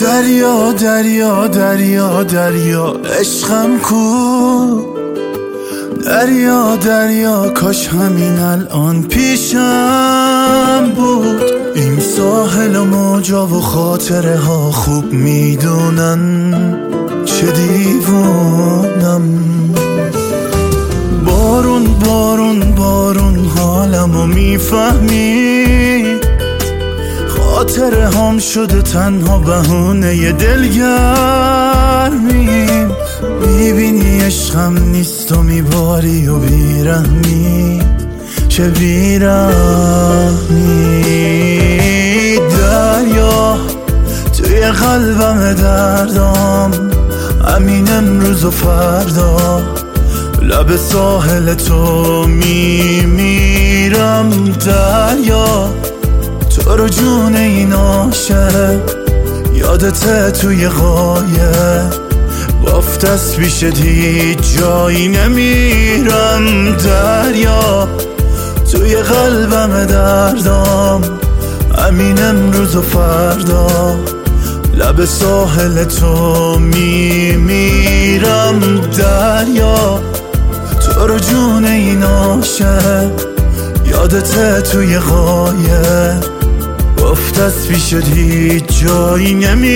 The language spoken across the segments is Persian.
دریا دریا دریا دریا عشقم کو، دریا دریا کاش همین الان پیشم بود. این ساحل و موجا و خاطره ها خوب میدونن چه دیوانم. بارون بارون بارون حالمو میفهمی، خاطره هم شده تنها بهونه دلگرمی. میبینی عشقم نیست و میباری و بیرحمی، چه بیرحمی. دریا توی قلبم دردام، همین امروز و فردا لب ساحل تو میمیرم. دریا تو رو جون این عاشق، یادته توی قایق بافت از پیش هیچ جایی نمیرم. دریا توی قلبم دردام، همین امروز و فردا لب ساحل تو میمیرم. دریا تو رو جون این عاشق، یادته توی قایق گفت از پیش هیچ جایی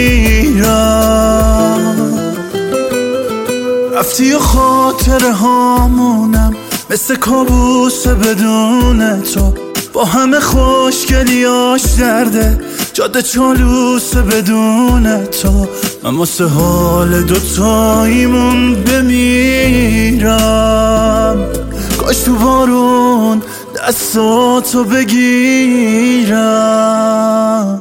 نمیرم. رفتی و خاطره هامونم مثل کابوس بدون تو، با همه خوشگلیاش درده جاده چالوس بدون تو. من واسه حال دوتاییمون بمیرم، کاش تو بارون دستاتو بگیرم.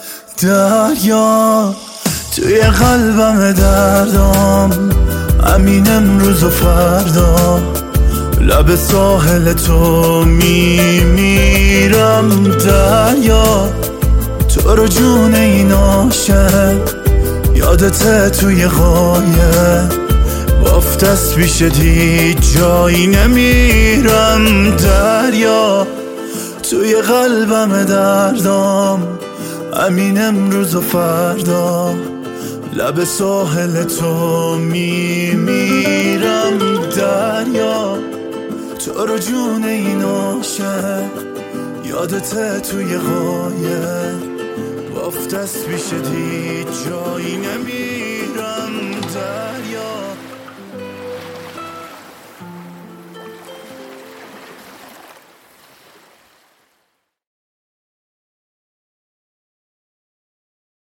دریا توی قلبم دردام، همین امروز و فردا لب ساحل تو میمیرم. دریا تو رو جون این عاشق، یادته توی قایق بافت از پیش هیچ جایی نمیرم. دریا توی قلبم دردام، همین امروز و فردا لب ساحل تو میمیرم. دریا تو رو جون این عاشق، یادته توی قایق بافت از پیش هیچ جایی نمیرم. دریا